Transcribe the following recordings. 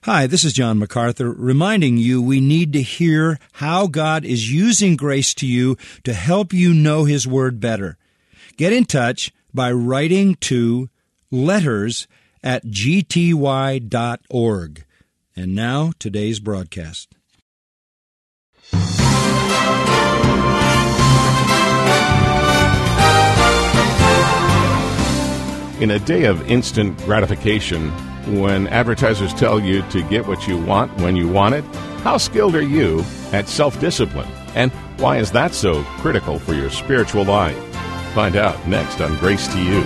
Hi, this is John MacArthur, reminding you we need to hear how God is using grace to you to help you know His Word better. Get in touch by writing to letters@gty.org. And now, today's broadcast. In a day of instant gratification, when advertisers tell you to get what you want when you want it, how skilled are you at self-discipline? And why is that so critical for your spiritual life? Find out next on Grace to You.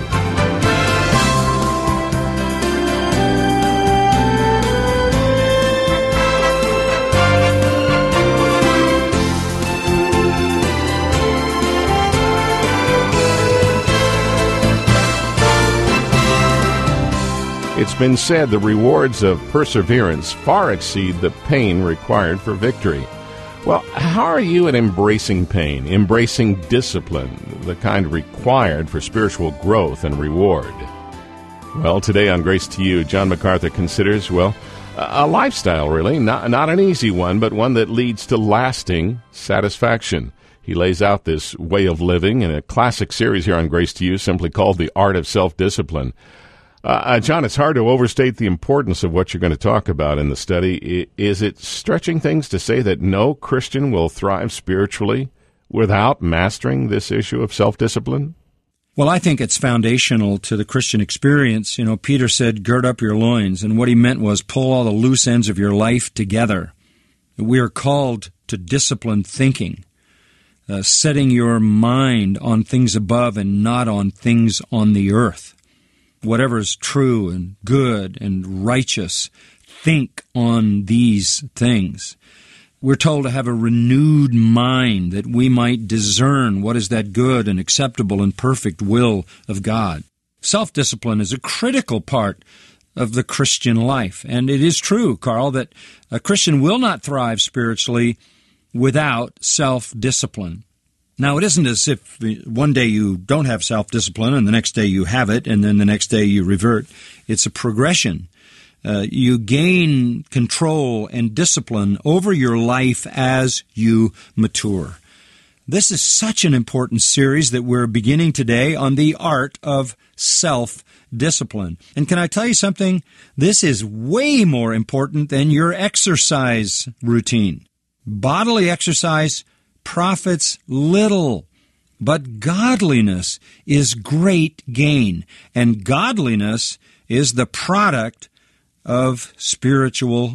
It's been said the rewards of perseverance far exceed the pain required for victory. Well, how are you at embracing pain, embracing discipline, the kind required for spiritual growth and reward? Well, today on Grace to You, John MacArthur considers, a lifestyle really, not an easy one, but one that leads to lasting satisfaction. He lays out this way of living in a classic series here on Grace to You, simply called The Art of Self-Discipline. John, it's hard to overstate the importance of what you're going to talk about in the study. Is it stretching things to say that no Christian will thrive spiritually without mastering this issue of self-discipline? Well, I think it's foundational to the Christian experience. Peter said, gird up your loins, and what he meant was pull all the loose ends of your life together. We are called to disciplined thinking, setting your mind on things above and not on things on the earth. Whatever is true and good and righteous, think on these things. We're told to have a renewed mind that we might discern what is that good and acceptable and perfect will of God. Self-discipline is a critical part of the Christian life. And it is true, Carl, that a Christian will not thrive spiritually without self-discipline. Now, it isn't as if one day you don't have self-discipline and the next day you have it and then the next day you revert. It's a progression. You gain control and discipline over your life as you mature. This is such an important series that we're beginning today on the art of self-discipline. And can I tell you something? This is way more important than your exercise routine. Bodily exercise profits little, but godliness is great gain, and godliness is the product of spiritual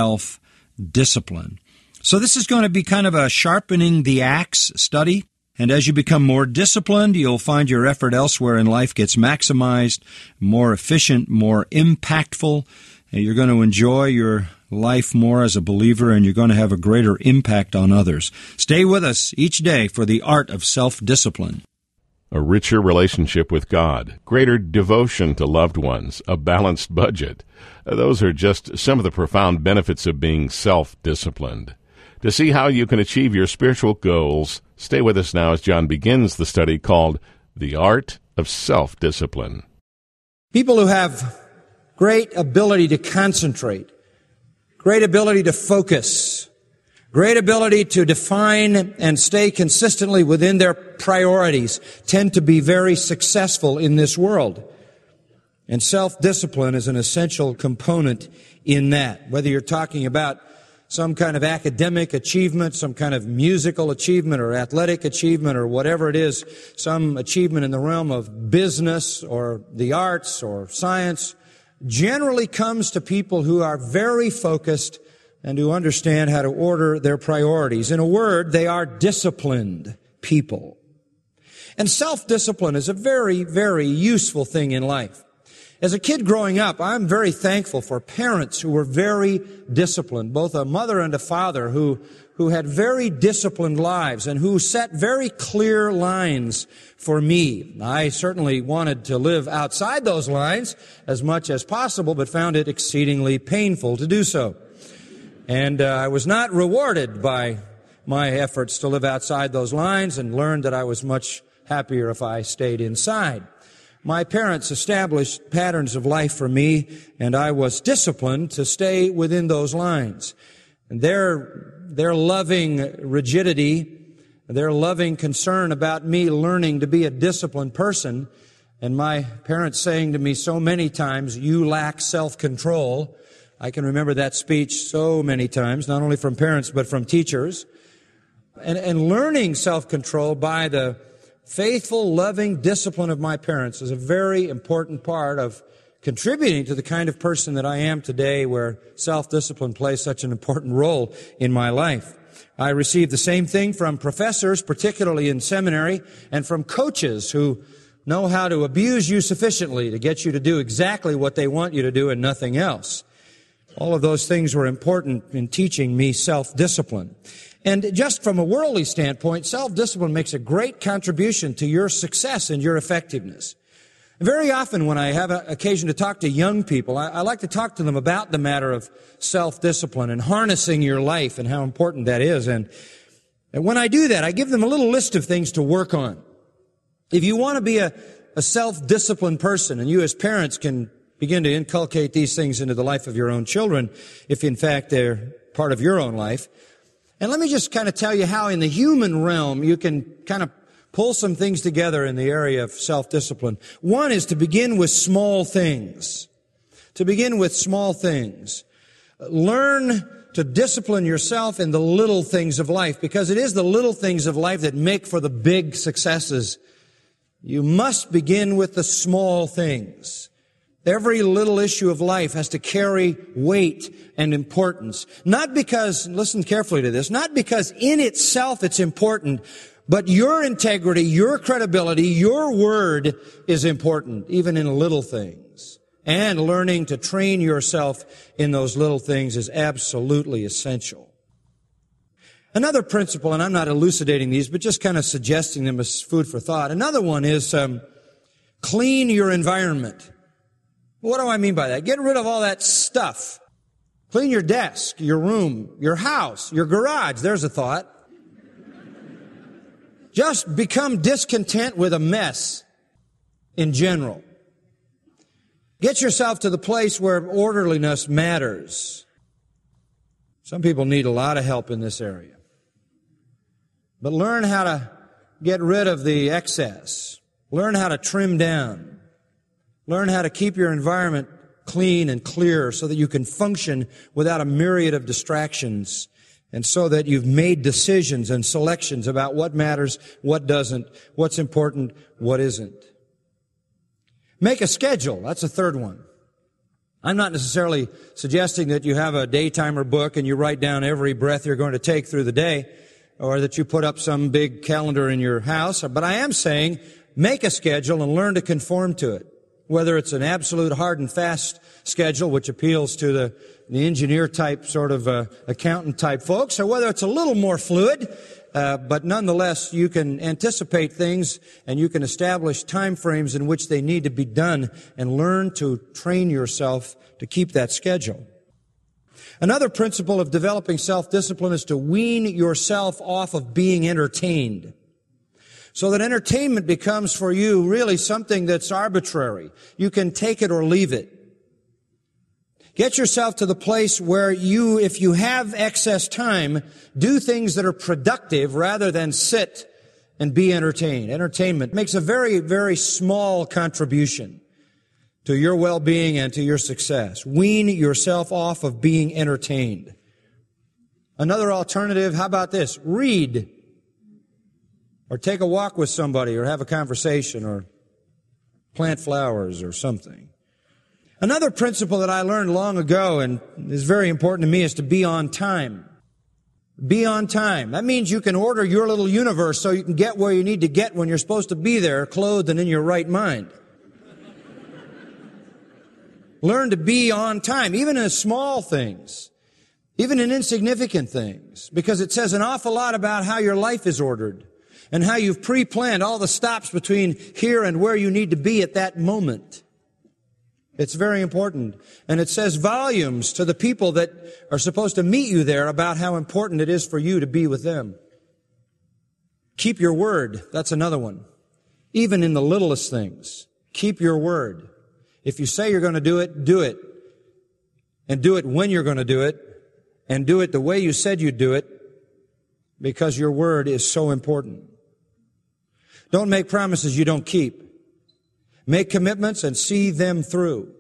self-discipline. So this is going to be kind of a sharpening the axe study, and as you become more disciplined, you'll find your effort elsewhere in life gets maximized, more efficient, more impactful, and you're going to enjoy your life more as a believer, and you're going to have a greater impact on others. Stay with us each day for the art of self-discipline. A richer relationship with God, greater devotion to loved ones, a balanced budget. Those are just some of the profound benefits of being self-disciplined. To see how you can achieve your spiritual goals, stay with us now as John begins the study called The Art of Self-Discipline. People who have great ability to concentrate, great ability to focus, great ability to define and stay consistently within their priorities tend to be very successful in this world. And self-discipline is an essential component in that. Whether you're talking about some kind of academic achievement, some kind of musical achievement or athletic achievement or whatever it is, some achievement in the realm of business or the arts or science, generally comes to people who are very focused and who understand how to order their priorities. In a word, they are disciplined people. And self-discipline is a very, very useful thing in life. As a kid growing up, I'm very thankful for parents who were very disciplined, both a mother and a father who had very disciplined lives and who set very clear lines for me. I certainly wanted to live outside those lines as much as possible, but found it exceedingly painful to do so. And I was not rewarded by my efforts to live outside those lines and learned that I was much happier if I stayed inside. My parents established patterns of life for me, and I was disciplined to stay within those lines. And their loving rigidity, their loving concern about me learning to be a disciplined person, and my parents saying to me so many times, "You lack self-control." I can remember that speech so many times, not only from parents, but from teachers. And learning self-control by the faithful, loving discipline of my parents is a very important part of contributing to the kind of person that I am today, where self-discipline plays such an important role in my life. I received the same thing from professors, particularly in seminary, and from coaches who know how to abuse you sufficiently to get you to do exactly what they want you to do and nothing else. All of those things were important in teaching me self-discipline. And just from a worldly standpoint, self-discipline makes a great contribution to your success and your effectiveness. Very often when I have an occasion to talk to young people, I like to talk to them about the matter of self-discipline and harnessing your life and how important that is. And when I do that, I give them a little list of things to work on. If you want to be a self-disciplined person, and you as parents can begin to inculcate these things into the life of your own children, if in fact they're part of your own life. And let me just kind of tell you how in the human realm you can kind of pull some things together in the area of self-discipline. One is to begin with small things. To begin with small things. Learn to discipline yourself in the little things of life, because it is the little things of life that make for the big successes. You must begin with the small things. Every little issue of life has to carry weight and importance. Not because, listen carefully to this, not because in itself it's important, but your integrity, your credibility, your word is important, even in little things. And learning to train yourself in those little things is absolutely essential. Another principle, and I'm not elucidating these, but just kind of suggesting them as food for thought. Another one is clean your environment. What do I mean by that? Get rid of all that stuff. Clean your desk, your room, your house, your garage. There's a thought. Just become discontent with a mess in general. Get yourself to the place where orderliness matters. Some people need a lot of help in this area. But learn how to get rid of the excess. Learn how to trim down. Learn how to keep your environment clean and clear so that you can function without a myriad of distractions, and so that you've made decisions and selections about what matters, what doesn't, what's important, what isn't. Make a schedule. That's a third one. I'm not necessarily suggesting that you have a daytimer book and you write down every breath you're going to take through the day, or that you put up some big calendar in your house, but I am saying make a schedule and learn to conform to it. Whether it's an absolute hard and fast schedule, which appeals to the engineer type sort of accountant type folks, or whether it's a little more fluid, but nonetheless you can anticipate things and you can establish time frames in which they need to be done, and learn to train yourself to keep that schedule. Another principle of developing self-discipline is to wean yourself off of being entertained, so that entertainment becomes for you really something that's arbitrary. You can take it or leave it. Get yourself to the place where you, if you have excess time, do things that are productive rather than sit and be entertained. Entertainment makes a very, very small contribution to your well-being and to your success. Wean yourself off of being entertained. Another alternative, how about this? Read. Or take a walk with somebody, or have a conversation, or plant flowers or something. Another principle that I learned long ago and is very important to me is to be on time. Be on time. That means you can order your little universe so you can get where you need to get when you're supposed to be there, clothed and in your right mind. Learn to be on time, even in small things, even in insignificant things, because it says an awful lot about how your life is ordered, and how you've pre-planned all the stops between here and where you need to be at that moment. It's very important. And it says volumes to the people that are supposed to meet you there about how important it is for you to be with them. Keep your word. That's another one. Even in the littlest things. Keep your word. If you say you're going to do it, do it. And do it when you're going to do it. And do it the way you said you'd do it, because your word is so important. Don't make promises you don't keep. Make commitments and see them through.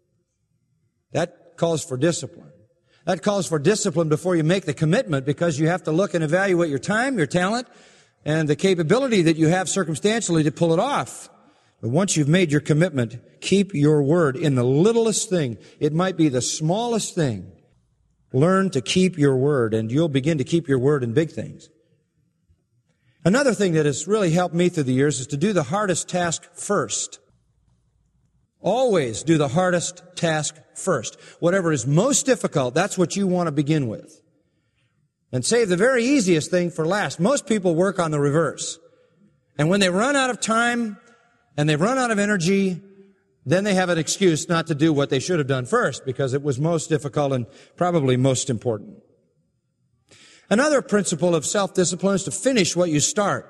That calls for discipline. That calls for discipline before you make the commitment, because you have to look and evaluate your time, your talent, and the capability that you have circumstantially to pull it off. But once you've made your commitment, keep your word in the littlest thing. It might be the smallest thing. Learn to keep your word, and you'll begin to keep your word in big things. Another thing that has really helped me through the years is to do the hardest task first. Always do the hardest task first. Whatever is most difficult, that's what you want to begin with. And save the very easiest thing for last. Most people work on the reverse. And when they run out of time and they run out of energy, then they have an excuse not to do what they should have done first, because it was most difficult and probably most important. Another principle of self-discipline is to finish what you start.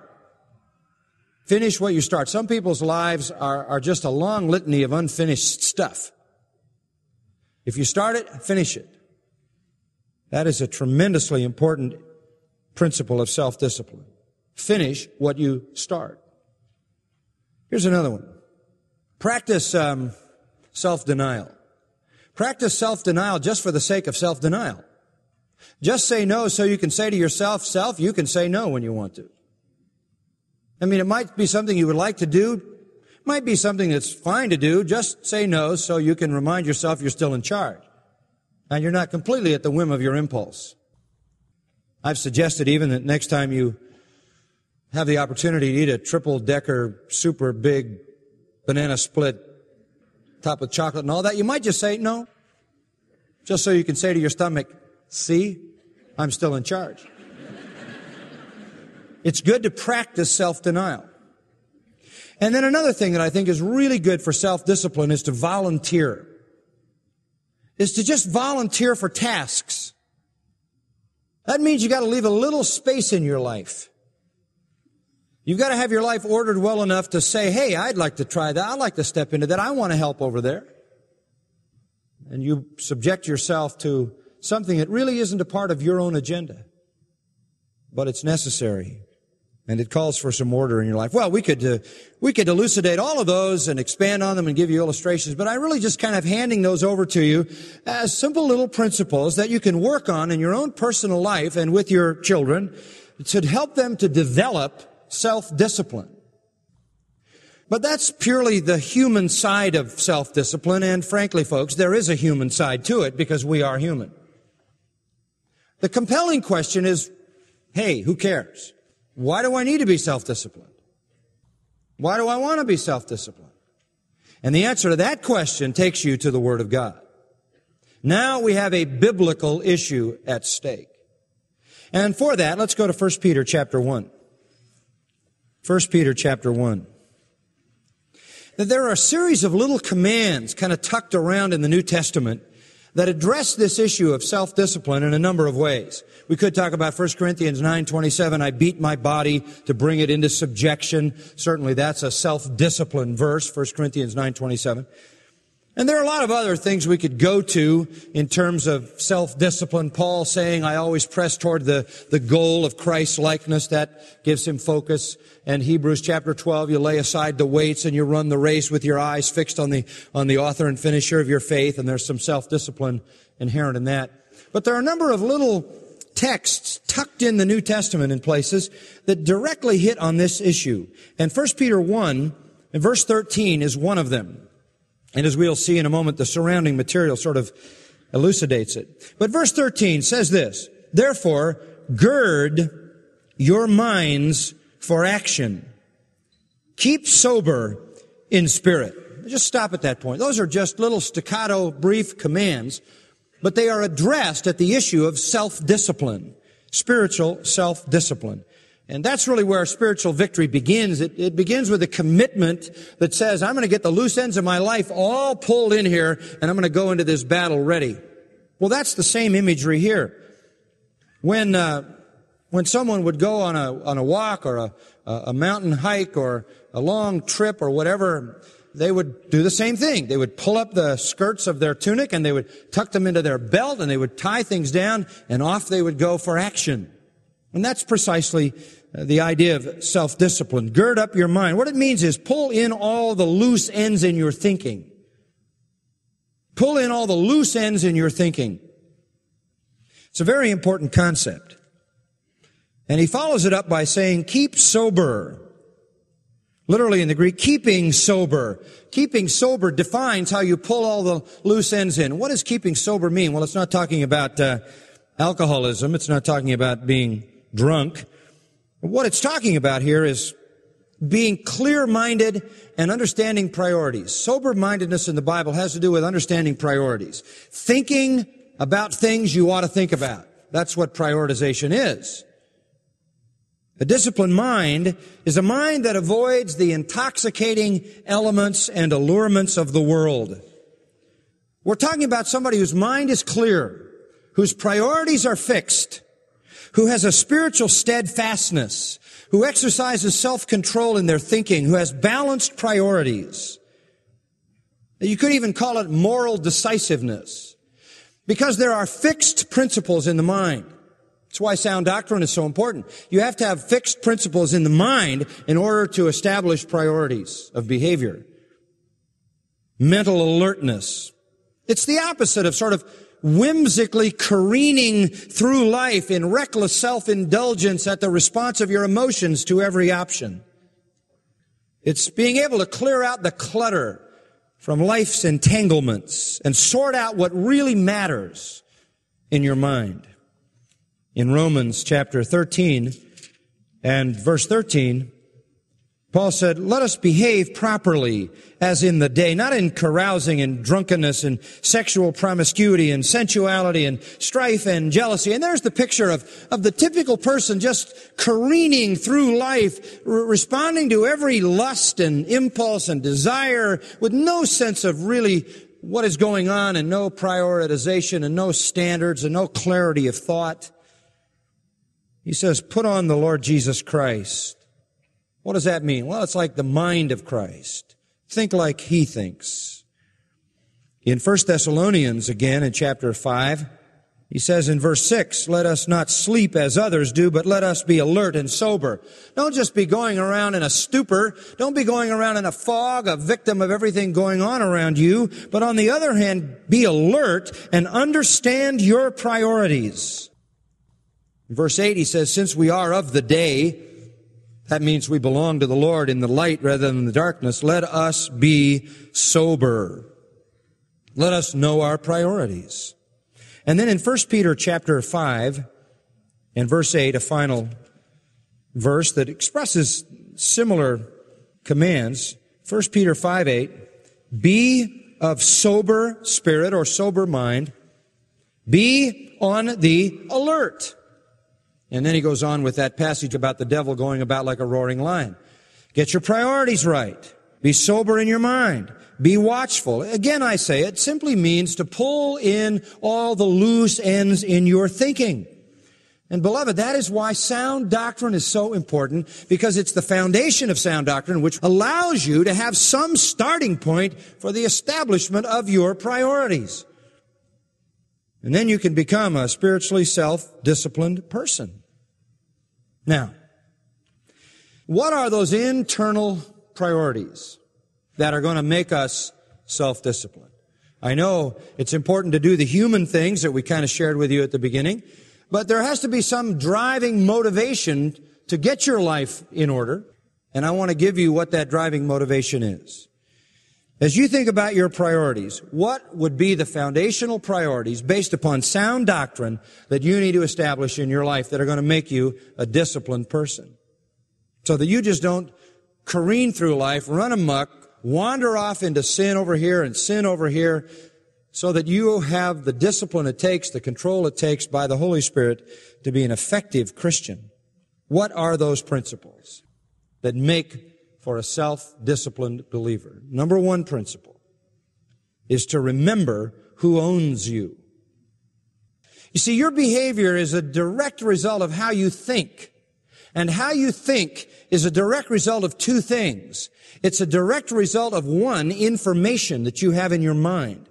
Finish what you start. Some people's lives are just a long litany of unfinished stuff. If you start it, finish it. That is a tremendously important principle of self-discipline. Finish what you start. Here's another one. Practice self-denial. Practice self-denial just for the sake of self-denial. Just say no so you can say to yourself, you can say no when you want to. I mean, it might be something you would like to do. It might be something that's fine to do. Just say no so you can remind yourself you're still in charge. And you're not completely at the whim of your impulse. I've suggested even that next time you have the opportunity to eat a triple-decker, super big banana split topped with chocolate and all that, you might just say no. Just so you can say to your stomach, see, I'm still in charge. It's good to practice self-denial. And then another thing that I think is really good for self-discipline is to volunteer. Is to just volunteer for tasks. That means you got to leave a little space in your life. You've got to have your life ordered well enough to say, hey, I'd like to try that. I'd like to step into that. I want to help over there. And you subject yourself to something that really isn't a part of your own agenda. But it's necessary. And it calls for some order in your life. Well, we could elucidate all of those and expand on them and give you illustrations, but I'm really just kind of handing those over to you as simple little principles that you can work on in your own personal life and with your children to help them to develop self-discipline. But that's purely the human side of self-discipline, and frankly, folks, there is a human side to it because we are human. The compelling question is, hey, who cares? Why do I need to be self-disciplined? Why do I want to be self-disciplined? And the answer to that question takes you to the Word of God. Now we have a biblical issue at stake. And for that, let's go to 1 Peter chapter 1. 1 Peter chapter 1. That there are a series of little commands kind of tucked around in the New Testament that address this issue of self-discipline in a number of ways. We could talk about 1 Corinthians 9:27, I beat my body to bring it into subjection. Certainly that's a self-discipline verse, 1 Corinthians 9:27. And there are a lot of other things we could go to in terms of self-discipline. Paul saying, I always press toward the goal of Christ's likeness. That gives him focus. And Hebrews chapter 12, you lay aside the weights and you run the race with your eyes fixed on the author and finisher of your faith. And there's some self-discipline inherent in that. But there are a number of little texts tucked in the New Testament in places that directly hit on this issue. And 1 Peter 1 and verse 13 is one of them. And as we'll see in a moment, the surrounding material sort of elucidates it. But verse 13 says this, therefore, gird your minds for action. Keep sober in spirit. Just stop at that point. Those are just little staccato, brief commands, but they are addressed at the issue of self-discipline, spiritual self-discipline. And that's really where spiritual victory begins. It begins with a commitment that says, I'm going to get the loose ends of my life all pulled in here, and I'm going to go into this battle ready. Well, that's the same imagery here. When someone would go on a walk or a mountain hike or a long trip or whatever, they would do the same thing. They would pull up the skirts of their tunic and they would tuck them into their belt and they would tie things down and off they would go for action. And that's precisely the idea of self-discipline. Gird up your mind. What it means is pull in all the loose ends in your thinking. Pull in all the loose ends in your thinking. It's a very important concept. And he follows it up by saying, keep sober. Literally in the Greek, keeping sober. Keeping sober defines how you pull all the loose ends in. What does keeping sober mean? Well, it's not talking about alcoholism. It's not talking about being drunk. What it's talking about here is being clear-minded and understanding priorities. Sober-mindedness in the Bible has to do with understanding priorities. Thinking about things you ought to think about. That's what prioritization is. A disciplined mind is a mind that avoids the intoxicating elements and allurements of the world. We're talking about somebody whose mind is clear, whose priorities are fixed, who has a spiritual steadfastness, who exercises self-control in their thinking, who has balanced priorities. You could even call it moral decisiveness, because there are fixed principles in the mind. That's why sound doctrine is so important. You have to have fixed principles in the mind in order to establish priorities of behavior. Mental alertness. It's the opposite of sort of whimsically careening through life in reckless self-indulgence at the response of your emotions to every option. It's being able to clear out the clutter from life's entanglements and sort out what really matters in your mind. In Romans chapter 13 and verse 13, Paul said, let us behave properly as in the day, not in carousing and drunkenness and sexual promiscuity and sensuality and strife and jealousy. And there's the picture of the typical person just careening through life, responding to every lust and impulse and desire with no sense of really what is going on and no prioritization and no standards and no clarity of thought. He says, put on the Lord Jesus Christ. What does that mean? Well, it's like the mind of Christ. Think like He thinks. In 1 Thessalonians, again, in chapter 5, he says in verse 6, let us not sleep as others do, but let us be alert and sober. Don't just be going around in a stupor. Don't be going around in a fog, a victim of everything going on around you. But on the other hand, be alert and understand your priorities. In verse 8, he says, since we are of the day, that means we belong to the Lord in the light rather than the darkness, let us be sober. Let us know our priorities. And then in 1 Peter chapter 5 and verse 8, a final verse that expresses similar commands. 1 Peter 5:8, be of sober spirit or sober mind. Be on the alert. And then he goes on with that passage about the devil going about like a roaring lion. Get your priorities right. Be sober in your mind. Be watchful. Again, I say it simply means to pull in all the loose ends in your thinking. And beloved, that is why sound doctrine is so important, because it's the foundation of sound doctrine which allows you to have some starting point for the establishment of your priorities. And then you can become a spiritually self-disciplined person. Now, what are those internal priorities that are going to make us self-disciplined? I know it's important to do the human things that we kind of shared with you at the beginning, but there has to be some driving motivation to get your life in order, and I want to give you what that driving motivation is. As you think about your priorities, what would be the foundational priorities based upon sound doctrine that you need to establish in your life that are going to make you a disciplined person? So that you just don't careen through life, run amok, wander off into sin over here and sin over here, so that you have the discipline it takes, the control it takes by the Holy Spirit to be an effective Christian. What are those principles that make for a self-disciplined believer? Number one principle is to remember who owns you. You see, your behavior is a direct result of how you think. And how you think is a direct result of two things. It's a direct result of, one, information that you have in your mind.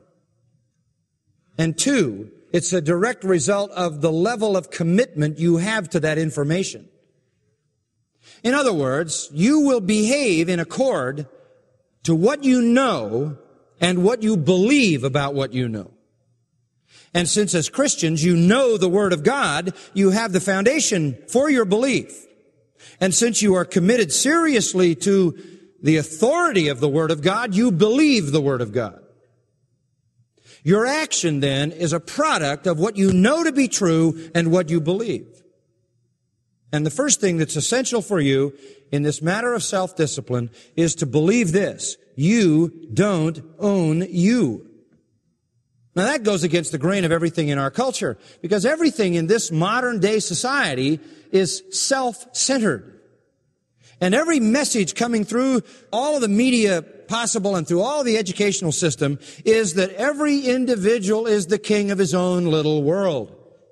And two, it's a direct result of the level of commitment you have to that information. In other words, you will behave in accord to what you know and what you believe about what you know. And since as Christians you know the Word of God, you have the foundation for your belief. And since you are committed seriously to the authority of the Word of God, you believe the Word of God. Your action then is a product of what you know to be true and what you believe. And the first thing that's essential for you in this matter of self-discipline is to believe this: you don't own you. Now that goes against the grain of everything in our culture, because everything in this modern day society is self-centered. And every message coming through all of the media possible and through all the educational system is that every individual is the king of his own little world.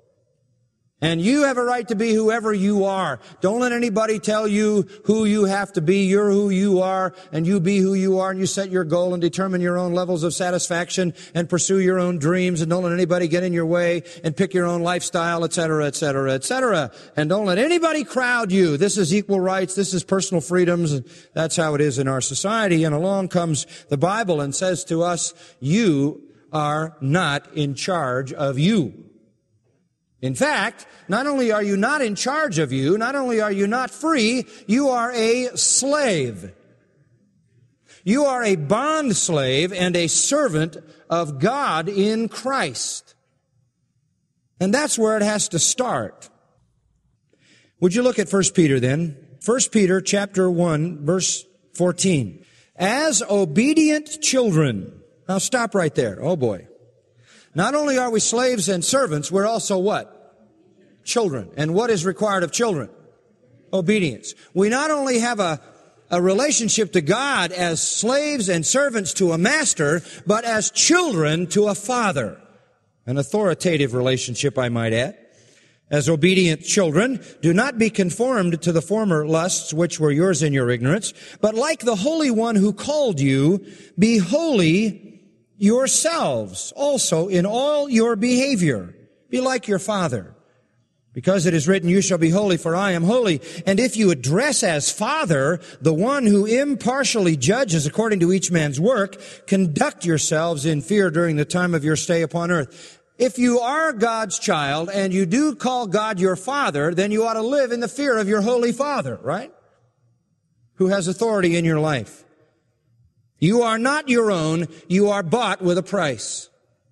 And you have a right to be whoever you are. Don't let anybody tell you who you have to be. You're who you are, and you be who you are, and you set your goal and determine your own levels of satisfaction and pursue your own dreams, and don't let anybody get in your way and pick your own lifestyle, etc., etc., etc. And don't let anybody crowd you. This is equal rights. This is personal freedoms. And that's how it is in our society. And along comes the Bible and says to us, you are not in charge of you. In fact, not only are you not in charge of you, not only are you not free, you are a slave. You are a bond slave and a servant of God in Christ. And that's where it has to start. Would you look at 1 Peter then? 1 Peter chapter 1, verse 14. As obedient children. Now stop right there. Oh boy. Not only are we slaves and servants, we're also what? Children. And what is required of children? Obedience. We not only have a relationship to God as slaves and servants to a master, but as children to a father. An authoritative relationship, I might add. As obedient children, do not be conformed to the former lusts which were yours in your ignorance, but like the Holy One who called you, be holy yourselves also in all your behavior. Be like your Father. Because it is written, you shall be holy, for I am holy. And if you address as Father the one who impartially judges according to each man's work, conduct yourselves in fear during the time of your stay upon earth. If you are God's child and you do call God your Father, then you ought to live in the fear of your holy Father, right? Who has authority in your life. You are not your own. You are bought with a price.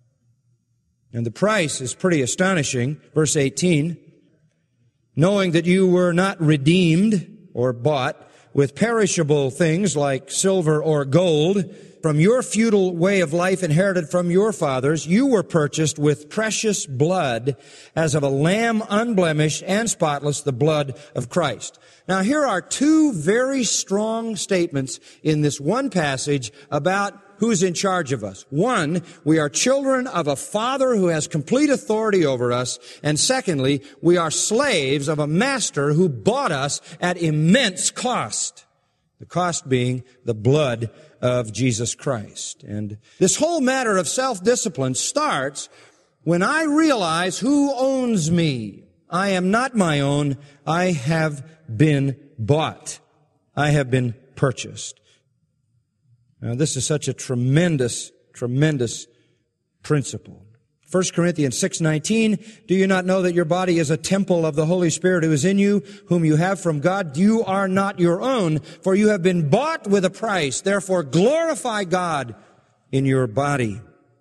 And the price is pretty astonishing. Verse 18. Knowing that you were not redeemed or bought with perishable things like silver or gold from your feudal way of life inherited from your fathers, you were purchased with precious blood as of a lamb unblemished and spotless, the blood of Christ. Now here are two very strong statements in this one passage about who's in charge of us. One, we are children of a Father who has complete authority over us. And secondly, we are slaves of a master who bought us at immense cost. The cost being the blood of Jesus Christ. And this whole matter of self-discipline starts when I realize who owns me. I am not my own. I have been bought. I have been purchased. Now, this is such a tremendous, tremendous principle. 1 Corinthians 6:19, do you not know that your body is a temple of the Holy Spirit who is in you, whom you have from God? You are not your own, for you have been bought with a price. Therefore, glorify God in your body.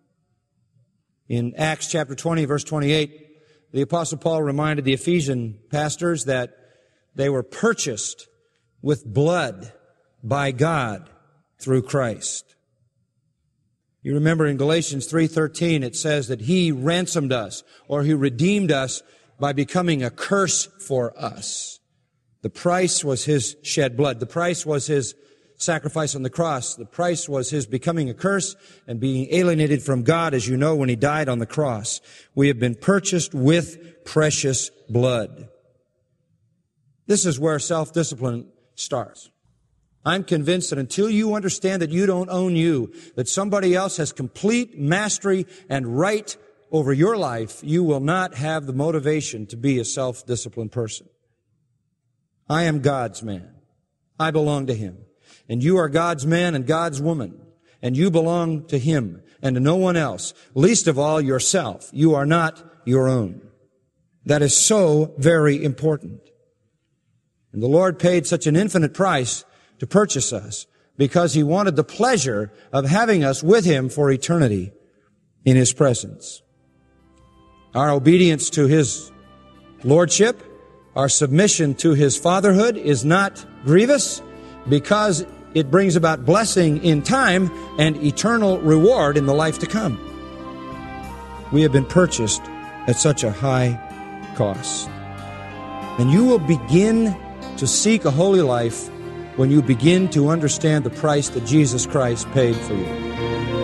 In Acts chapter 20, verse 28, the Apostle Paul reminded the Ephesian pastors that they were purchased with blood by God through Christ. You remember in Galatians 3:13 it says that He ransomed us, or He redeemed us by becoming a curse for us. The price was His shed blood. The price was His sacrifice on the cross. The price was His becoming a curse and being alienated from God, as you know, when He died on the cross. We have been purchased with precious blood. This is where self-discipline starts. I'm convinced that until you understand that you don't own you, that somebody else has complete mastery and right over your life, you will not have the motivation to be a self-disciplined person. I am God's man. I belong to Him. And you are God's man and God's woman. And you belong to Him and to no one else, least of all yourself. You are not your own. That is so very important. And the Lord paid such an infinite price to purchase us because He wanted the pleasure of having us with Him for eternity in His presence. Our obedience to His lordship, our submission to His fatherhood is not grievous because it brings about blessing in time and eternal reward in the life to come. We have been purchased at such a high cost. And you will begin to seek a holy life when you begin to understand the price that Jesus Christ paid for you.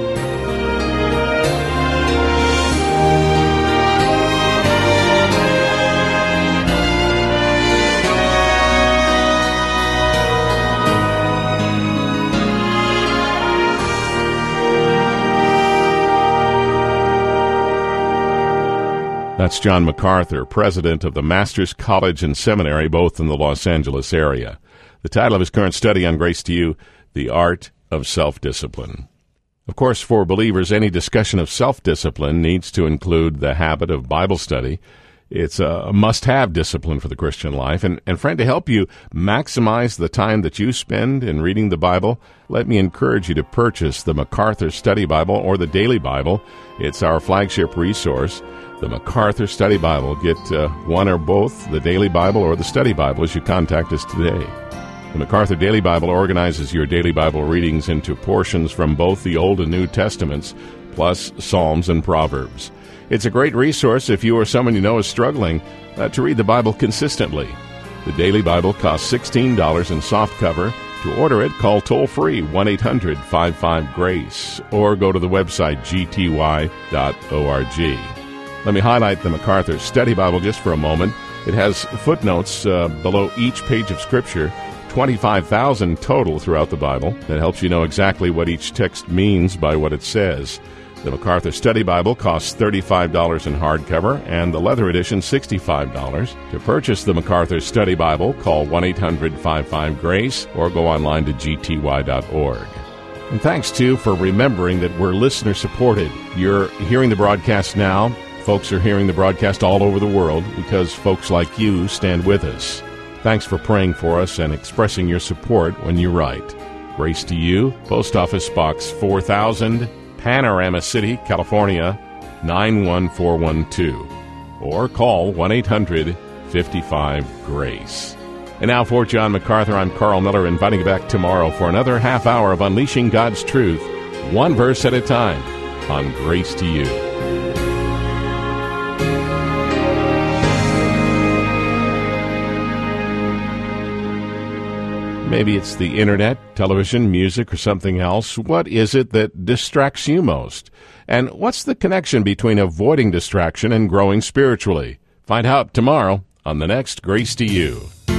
That's John MacArthur, president of the Masters College and Seminary, both in the Los Angeles area. The title of his current study on Grace to You, The Art of Self-Discipline. Of course, for believers, any discussion of self-discipline needs to include the habit of Bible study. It's a must-have discipline for the Christian life. And friend, to help you maximize the time that you spend in reading the Bible, let me encourage you to purchase the MacArthur Study Bible or the Daily Bible. It's our flagship resource. The MacArthur Study Bible. Get one or both, the Daily Bible or the Study Bible, as you contact us today. The MacArthur Daily Bible organizes your daily Bible readings into portions from both the Old and New Testaments, plus Psalms and Proverbs. It's a great resource if you or someone you know is struggling to read the Bible consistently. The Daily Bible costs $16 in softcover. To order it, call toll-free 1-800-55-GRACE or go to the website gty.org. Let me highlight the MacArthur Study Bible just for a moment. It has footnotes below each page of Scripture, 25,000 total throughout the Bible. That helps you know exactly what each text means by what it says. The MacArthur Study Bible costs $35 in hardcover and the leather edition $65. To purchase the MacArthur Study Bible, call 1-800-55-GRACE or go online to gty.org. And thanks, too, for remembering that we're listener-supported. You're hearing the broadcast now. Folks are hearing the broadcast all over the world because folks like you stand with us. Thanks for praying for us and expressing your support when you write. Grace to You, Post Office Box 4000, Panorama City, California, 91412. Or call 1-800-55-GRACE. And now for John MacArthur, I'm Carl Miller, inviting you back tomorrow for another half hour of Unleashing God's Truth, one verse at a time, on Grace to You. Maybe it's the internet, television, music, or something else. What is it that distracts you most? And what's the connection between avoiding distraction and growing spiritually? Find out tomorrow on the next Grace to You.